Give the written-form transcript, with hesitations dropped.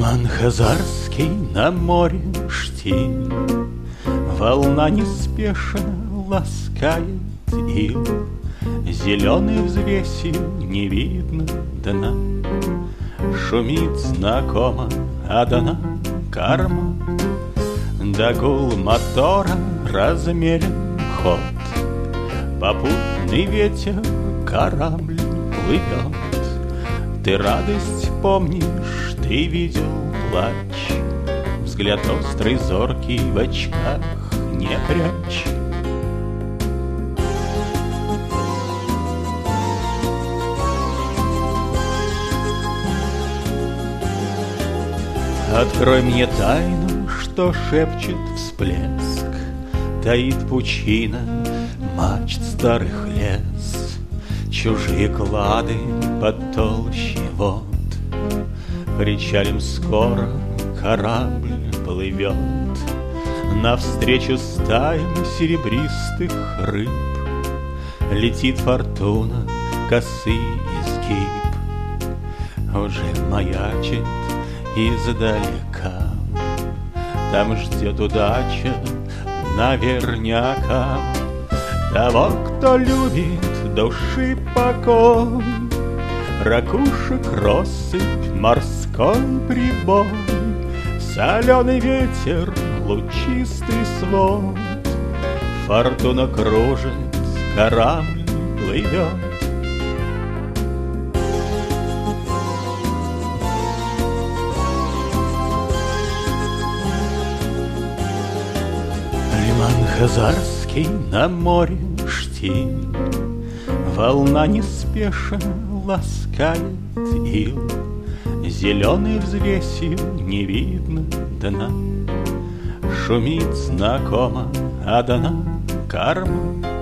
Лиман хазарский на море штиль, волна неспешно ласкает ил, зеленой взвесью не видно дна. Шумит знакомо одна корма, да гул мотора размерен ход. Попутный ветер корабль плывет. Ты радость помнишь, ты видел плач, взгляд острый, зоркий в очках не прячь. Открой мне тайну, что шепчет всплеск, таит пучина мачт старых лес, чужие клады под толще вод. Причалим скоро, корабль плывет навстречу стаям серебристых рыб. Летит фортуна, косый изгиб, уже маячит издалека. Там ждет удача наверняка того, кто любит души покой. Ракушек россыпь, морской прибой, соленый ветер, лучистый свод. Фортуна кружит, корабль плывет. Лиман хазарский на море штиль, волна неспешно ласкает ил, зеленой взвесью не видно дна. Шумит знакомо одна корма,